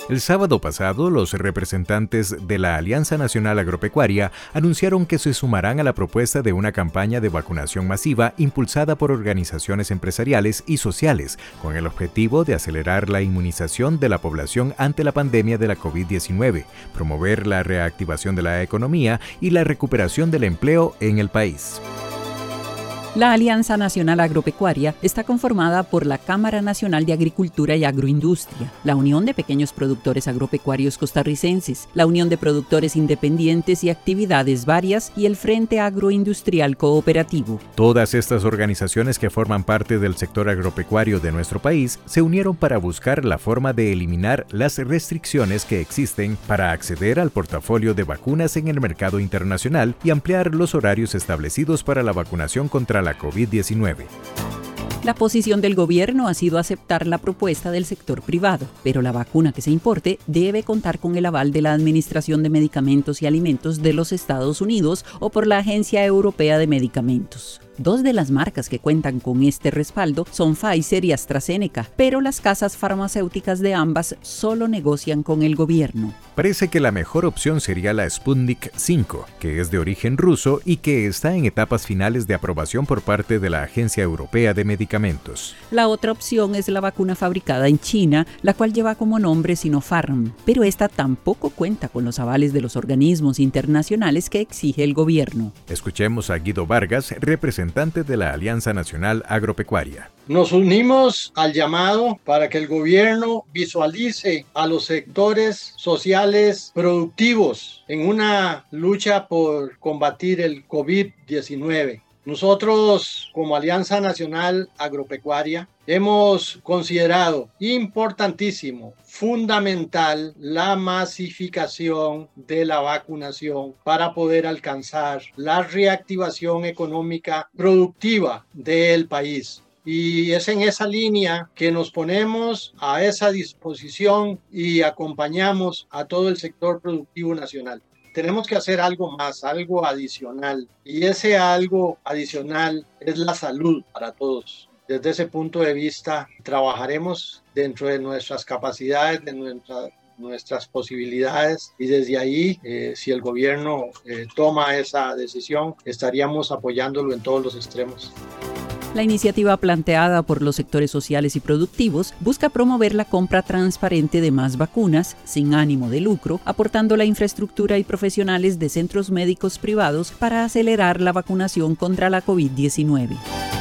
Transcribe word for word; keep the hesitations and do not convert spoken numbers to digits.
El sábado pasado, los representantes de la Alianza Nacional Agropecuaria anunciaron que se sumarán a la propuesta de una campaña de vacunación masiva impulsada por organizaciones empresariales y sociales, con el objetivo de acelerar la inmunización de la población ante la pandemia de la COVID diecinueve, promover la reactivación de la economía y la recuperación del empleo en el país. La Alianza Nacional Agropecuaria está conformada por la Cámara Nacional de Agricultura y Agroindustria, la Unión de Pequeños Productores Agropecuarios Costarricenses, la Unión de Productores Independientes y Actividades Varias y el Frente Agroindustrial Cooperativo. Todas estas organizaciones que forman parte del sector agropecuario de nuestro país se unieron para buscar la forma de eliminar las restricciones que existen para acceder al portafolio de vacunas en el mercado internacional y ampliar los horarios establecidos para la vacunación contra la COVID diecinueve. La posición del gobierno ha sido aceptar la propuesta del sector privado, pero la vacuna que se importe debe contar con el aval de la Administración de Medicamentos y Alimentos de los Estados Unidos o por la Agencia Europea de Medicamentos. Dos de las marcas que cuentan con este respaldo son Pfizer y AstraZeneca, pero las casas farmacéuticas de ambas solo negocian con el gobierno. Parece que la mejor opción sería la Sputnik cinco, que es de origen ruso y que está en etapas finales de aprobación por parte de la Agencia Europea de Medicamentos. La otra opción es la vacuna fabricada en China, la cual lleva como nombre Sinopharm, pero esta tampoco cuenta con los avales de los organismos internacionales que exige el gobierno. Escuchemos a Guido Vargas, representante de la Alianza Nacional Agropecuaria. Nos unimos al llamado para que el gobierno visualice a los sectores sociales productivos en una lucha por combatir el COVID diecinueve. Nosotros, como Alianza Nacional Agropecuaria, hemos considerado importantísimo, fundamental, la masificación de la vacunación para poder alcanzar la reactivación económica productiva del país. Y es en esa línea que nos ponemos a esa disposición y acompañamos a todo el sector productivo nacional. Tenemos que hacer algo más, algo adicional. Y ese algo adicional es la salud para todos. Desde ese punto de vista, trabajaremos dentro de nuestras capacidades, de nuestra, nuestras posibilidades. Y desde ahí, eh, si el gobierno eh, toma esa decisión, estaríamos apoyándolo en todos los extremos. La iniciativa planteada por los sectores sociales y productivos busca promover la compra transparente de más vacunas, sin ánimo de lucro, aportando la infraestructura y profesionales de centros médicos privados para acelerar la vacunación contra la COVID diecinueve.